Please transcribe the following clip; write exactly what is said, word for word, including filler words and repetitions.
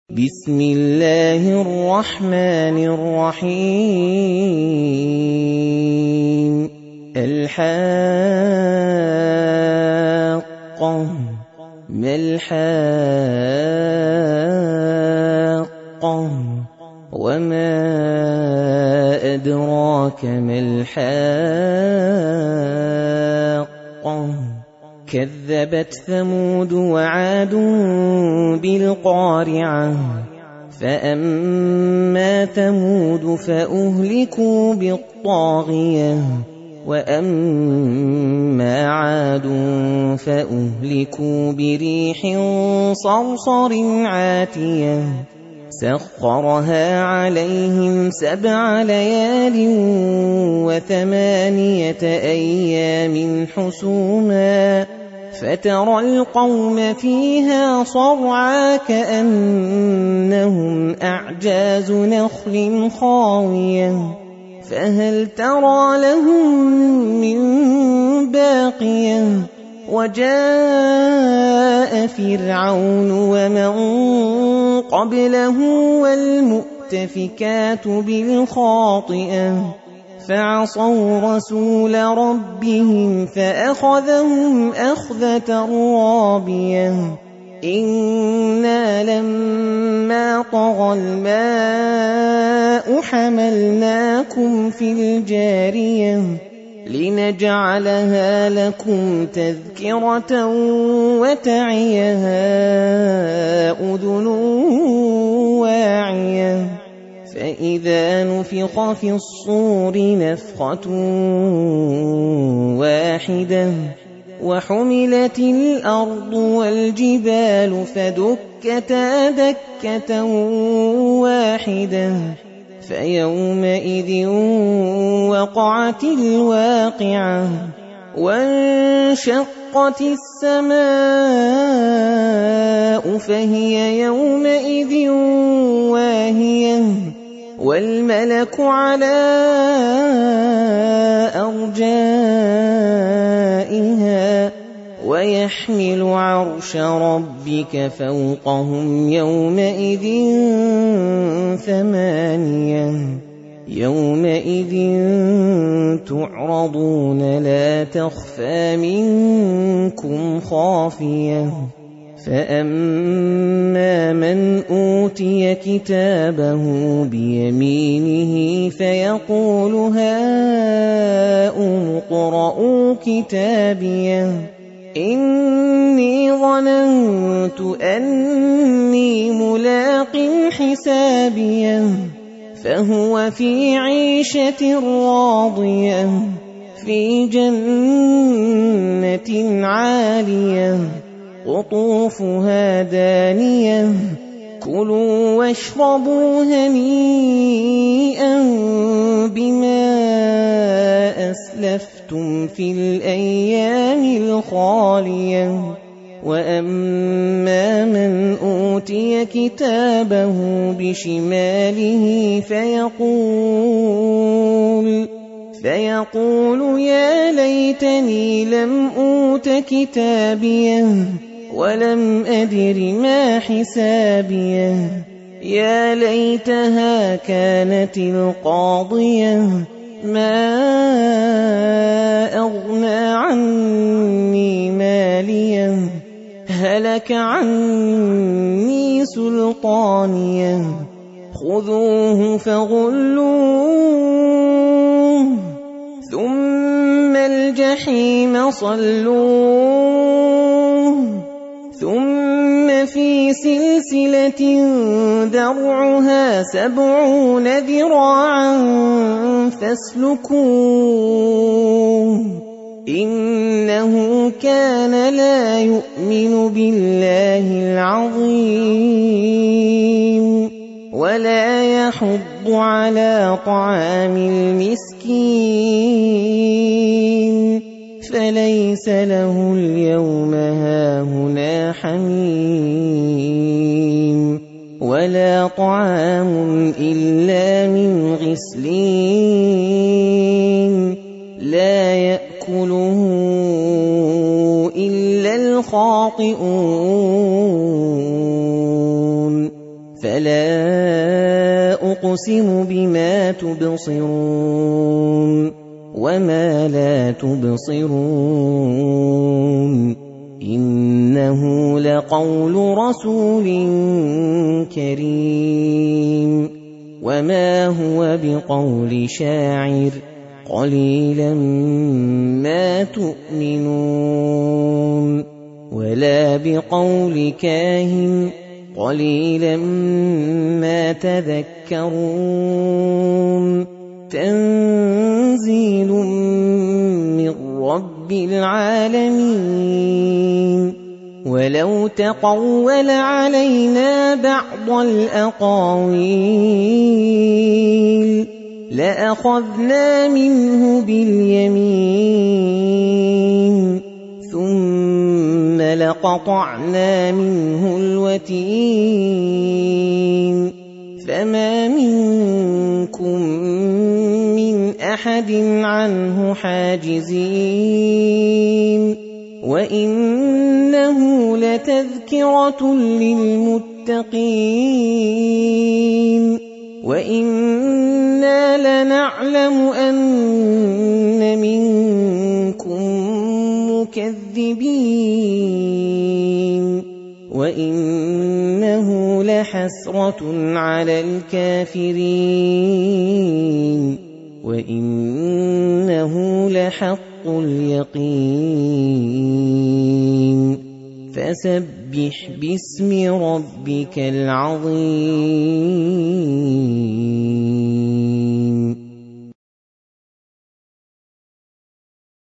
بسم الله الرحمن الرحيم الحاقة ما الحاقة وما أدراك ما الحاقة كذبت ثمود وعاد بالقارعة فأما ثمود فأهلكوا بالطاغية وأما عاد فأهلكوا بريح صرصر عاتية سخرها عليهم سبع ليال وثمانية أيام حسوما فترى القوم فيها صرعا كأنهم أعجاز نخل خاوية فهل ترى لهم من باقية وجاء فرعون ومن قبله والمؤتفكات بالخاطئة فعصوا رسول ربهم فأخذهم أخذة رابية إنا لما طغى الماء حملناكم في الجارية لنجعلها لكم تذكرة وتعيها أذن واعية فإذا نفخ في الصور نفخة واحدة وحملت الأرض والجبال فدكتا دكة واحدة فيومئذ وقعت الواقعة وانشقت السماء فهي يومئذ واهية والملك على أرجائها ويحمل عرش ربك فوقهم يومئذ ثمانية يومئذ تعرضون لا تخفى منكم خافية فأما من أوتي كتابه بيمينه فيقول هاؤم اقرءوا كتابيه إني ظننت أني ملاق حسابيه فهو في عيشة راضية في جنة عالية قطوفها دانية كلوا واشربوا هنيئا بما أسلفتم في الأيام الخالية وأما من أوتي كتابه بشماله فيقول فيقول يا ليتني لم أوت كتابيه ولم أدر ما حسابيه يا ليتها كانت القاضية ما أغنى عني ماليه هلك عني سلطانيه خذوه فغلوه ثم الجحيم صلوه ثم في سلسلة ذرعها سبعون ذراعا فاسلكوه إنه كان لا يؤمن بالله العظيم ولا يحض على طعام المسكين فليس له اليوم هاهنا حميم ولا طعام إلا من غسلين لا يأكله إلا الخاطئون فلا أقسم بما تبصرون وما لا تبصرون إنه لقول رسول كريم وما هو بقول شاعر قليلا ما تؤمنون ولا بقول كاهن قليلا ما تذكرون تنزيل من رب العالمين ولو تقول علينا بعض الأقاويل لأخذنا منه باليمين ثم لقطعنا منه الوتين فما منكم من أحد عنه حاجزين وإنه لتذكرة للمتقين وإنا لنعلم أن منكم مكذبين وإنه لحسرة على الكافرين وإنه لحق اليقين فسبح باسم ربك العظيم